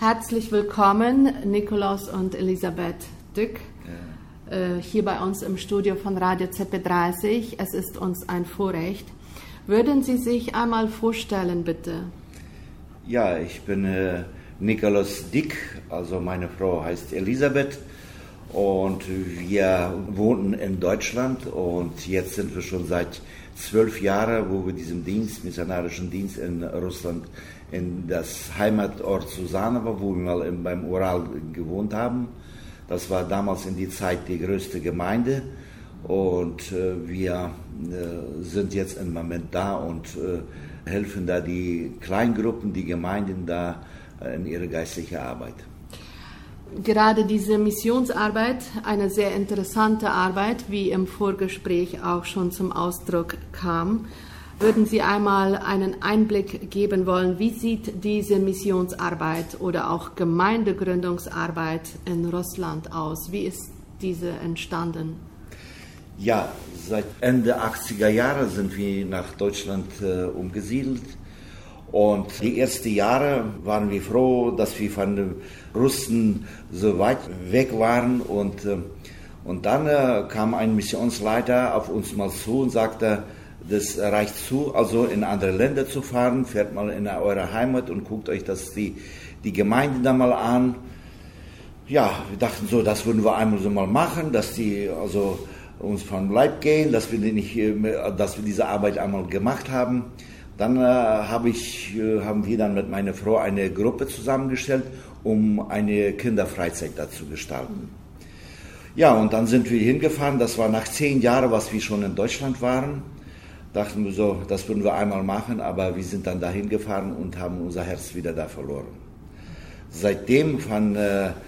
Herzlich willkommen, Nikolaus und Elisabeth Dück, hier bei uns im Studio von Radio ZB30. Es ist uns ein Vorrecht. Würden Sie sich einmal vorstellen, bitte? Ja, ich bin Nikolaus Dück, also meine Frau heißt Elisabeth und wir wohnen in Deutschland und jetzt sind wir schon seit 12 Jahren, wo wir diesen missionarischen Dienst in Russland, in das Heimatort Susanowo, wo wir mal beim Ural gewohnt haben. Das war damals in die Zeit die größte Gemeinde und wir sind jetzt im Moment da und helfen da die Kleingruppen, die Gemeinden da in ihre geistliche Arbeit. Gerade diese Missionsarbeit, eine sehr interessante Arbeit, wie im Vorgespräch auch schon zum Ausdruck kam. Würden Sie einmal einen Einblick geben wollen, wie sieht diese Missionsarbeit oder auch Gemeindegründungsarbeit in Russland aus? Wie ist diese entstanden? Ja, seit Ende 80er Jahre sind wir nach Deutschland umgesiedelt. Und die ersten Jahre waren wir froh, dass wir von den Russen so weit weg waren. Und dann kam ein Missionsleiter auf uns mal zu und sagte, das reicht zu, also in andere Länder zu fahren, fährt mal in eure Heimat und guckt euch die Gemeinde da mal an. Ja, wir dachten so, das würden wir einmal so mal machen, dass die also uns vom Leib gehen, dass wir diese Arbeit einmal gemacht haben. Dann haben wir dann mit meiner Frau eine Gruppe zusammengestellt, um eine Kinderfreizeit da zu gestalten. Ja, und dann sind wir hingefahren, das war nach 10 Jahren, was wir schon in Deutschland waren. Dachten wir so, das würden wir einmal machen, aber wir sind dann da hingefahren und haben unser Herz wieder da verloren. Seitdem von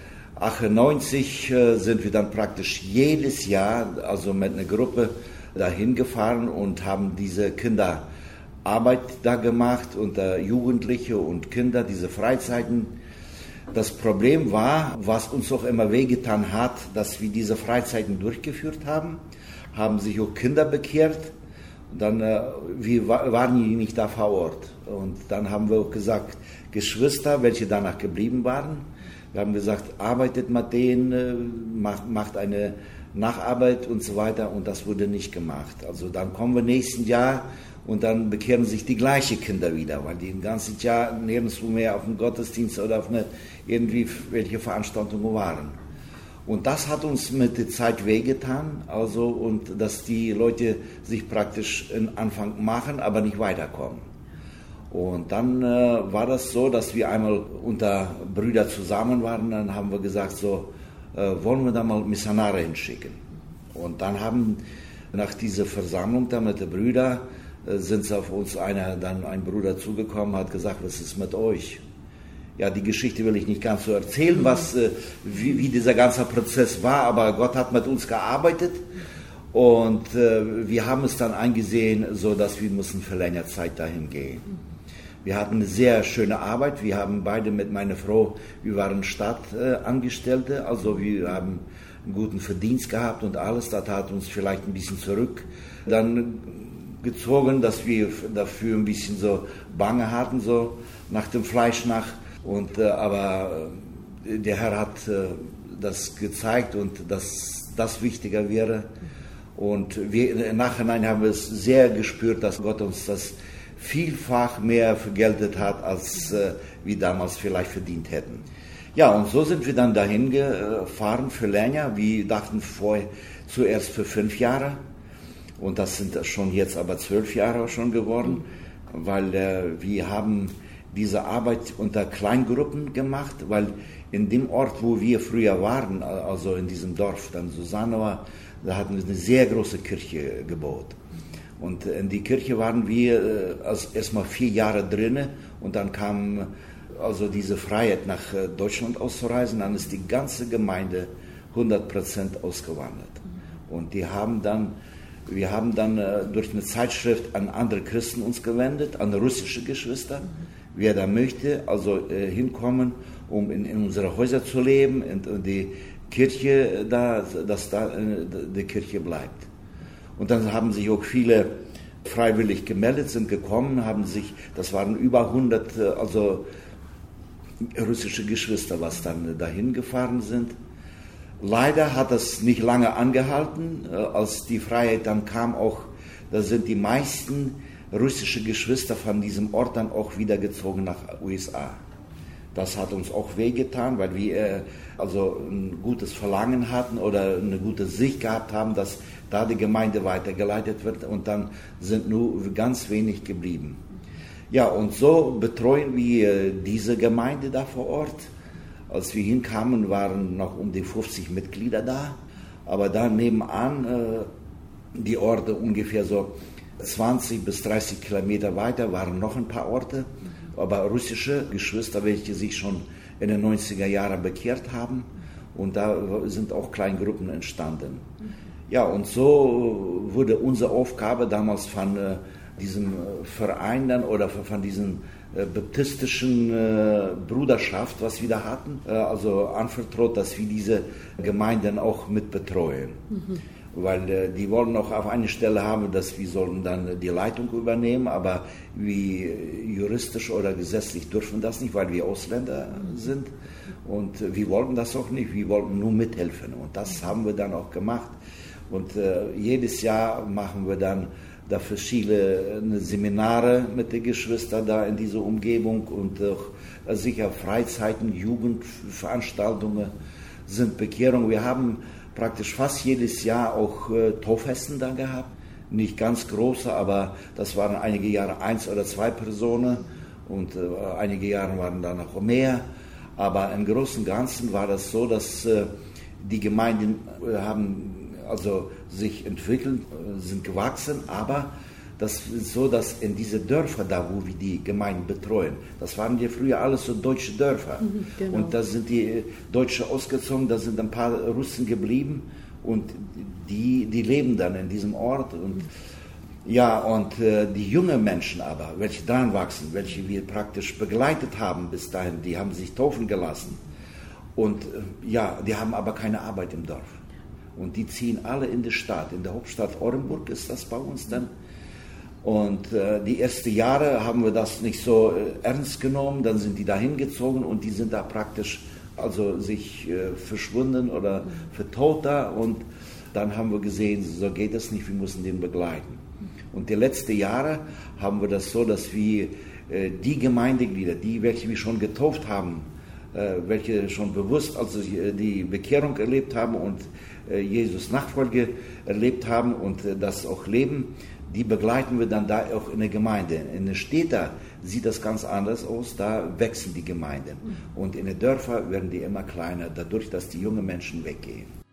98 sind wir dann praktisch jedes Jahr, also mit einer Gruppe da hingefahren und haben diese Kinderarbeit da gemacht und Jugendliche und Kinder, diese Freizeiten. Das Problem war, was uns auch immer wehgetan hat, dass wir diese Freizeiten durchgeführt haben sich auch Kinder bekehrt. Dann, wir waren nicht da vor Ort. Und dann haben wir auch gesagt, Geschwister, welche danach geblieben waren, wir haben gesagt, arbeitet mit denen, macht eine Nacharbeit und so weiter. Und das wurde nicht gemacht. Also dann kommen wir nächsten Jahr und dann bekehren sich die gleichen Kinder wieder, weil die ein ganzes Jahr nirgendwo mehr auf dem Gottesdienst oder auf welche Veranstaltungen waren. Und das hat uns mit der Zeit wehgetan, also und dass die Leute sich praktisch in Anfang machen, aber nicht weiterkommen. Und dann war das so, dass wir einmal unter Brüder zusammen waren, dann haben wir gesagt, so wollen wir da mal Missionare hinschicken. Und dann nach dieser Versammlung da mit den Brüdern, sind sie auf uns ein Bruder zugekommen, hat gesagt, was ist mit euch? Ja, die Geschichte will ich nicht ganz so erzählen, wie dieser ganze Prozess war, aber Gott hat mit uns gearbeitet und wir haben es dann eingesehen, so dass wir müssen für längere Zeit dahin gehen. Wir hatten eine sehr schöne Arbeit, wir haben beide mit meiner Frau, wir waren Stadtangestellte, also wir haben einen guten Verdienst gehabt und alles, das hat uns vielleicht ein bisschen zurück dann gezogen, dass wir dafür ein bisschen so Bange hatten, so nach dem Fleisch aber der Herr hat das gezeigt und dass das wichtiger wäre. Und wir im Nachhinein haben wir es sehr gespürt, dass Gott uns das vielfach mehr vergeltet hat, als wir damals vielleicht verdient hätten. Ja, und so sind wir dann dahin gefahren für länger. Wir dachten zuerst für 5 Jahre. Und das sind schon jetzt aber 12 Jahre schon geworden, weil wir haben diese Arbeit unter Kleingruppen gemacht, weil in dem Ort, wo wir früher waren, also in diesem Dorf, dann Susanowo, da hatten wir eine sehr große Kirche gebaut. Und in die Kirche waren wir erstmal 4 Jahre drinne und dann kam also diese Freiheit, nach Deutschland auszureisen, dann ist die ganze Gemeinde 100% ausgewandert. Und wir haben dann durch eine Zeitschrift an andere Christen uns gewendet, an russische Geschwister. Wer da möchte, also hinkommen, um in unsere Häuser zu leben und die Kirche dass da die Kirche bleibt. Und dann haben sich auch viele freiwillig gemeldet, sind gekommen, das waren über 100 russische Geschwister, was dann dahin gefahren sind. Leider hat das nicht lange angehalten. Als die Freiheit dann kam, da sind die meisten russische Geschwister von diesem Ort dann auch wieder gezogen nach USA. Das hat uns auch wehgetan, weil wir also ein gutes Verlangen hatten oder eine gute Sicht gehabt haben, dass da die Gemeinde weitergeleitet wird, und dann sind nur ganz wenig geblieben. Ja, und so betreuen wir diese Gemeinde da vor Ort. Als wir hinkamen, waren noch um die 50 Mitglieder da, aber da nebenan die Orte ungefähr so 20 bis 30 Kilometer weiter waren noch ein paar Orte, aber russische Geschwister, welche sich schon in den 90er Jahren bekehrt haben, und da sind auch Kleingruppen entstanden. Ja, und so wurde unsere Aufgabe damals von diesem Verein dann oder von diesem baptistischen Bruderschaft, was wir da hatten, also anvertraut, dass wir diese Gemeinden auch mit betreuen. Weil die wollen auch auf eine Stelle haben, dass wir sollen dann die Leitung übernehmen, aber wir juristisch oder gesetzlich dürfen das nicht, weil wir Ausländer sind, und wir wollten das auch nicht, wir wollten nur mithelfen, und das haben wir dann auch gemacht. Und jedes Jahr machen wir dann da verschiedene Seminare mit den Geschwistern da in dieser Umgebung, und auch sicher Freizeiten, Jugendveranstaltungen sind Bekehrungen. Wir haben praktisch fast jedes Jahr auch Taufesten da gehabt. Nicht ganz große, aber das waren einige Jahre 1 oder 2 Personen, und einige Jahre waren da noch mehr. Aber im Großen und Ganzen war das so, dass die Gemeinden haben also sich entwickelt, sind gewachsen, aber das ist so, dass in diese Dörfer da, wo wir die Gemeinden betreuen, das waren ja früher alles so deutsche Dörfer. Genau. Und da sind die Deutsche ausgezogen, da sind ein paar Russen geblieben, und die leben dann in diesem Ort. Und ja, und die jungen Menschen aber, welche dran wachsen, welche wir praktisch begleitet haben bis dahin, die haben sich taufen gelassen. Und ja, die haben aber keine Arbeit im Dorf. Und die ziehen alle in die Stadt. In der Hauptstadt Orenburg ist das bei uns dann. Und die ersten Jahre haben wir das nicht so ernst genommen. Dann sind die da hingezogen, und die sind da praktisch also sich verschwunden oder vertaut da. Und dann haben wir gesehen, so geht das nicht, wir müssen den begleiten. Und die letzten Jahre haben wir das so, dass wir die Gemeindeglieder, welche wir schon getauft haben, welche schon bewusst also die Bekehrung erlebt haben und Jesus Nachfolge erlebt haben und das auch leben, die begleiten wir dann da auch in der Gemeinde. In den Städten sieht das ganz anders aus, da wachsen die Gemeinden. Und in den Dörfern werden die immer kleiner, dadurch, dass die jungen Menschen weggehen.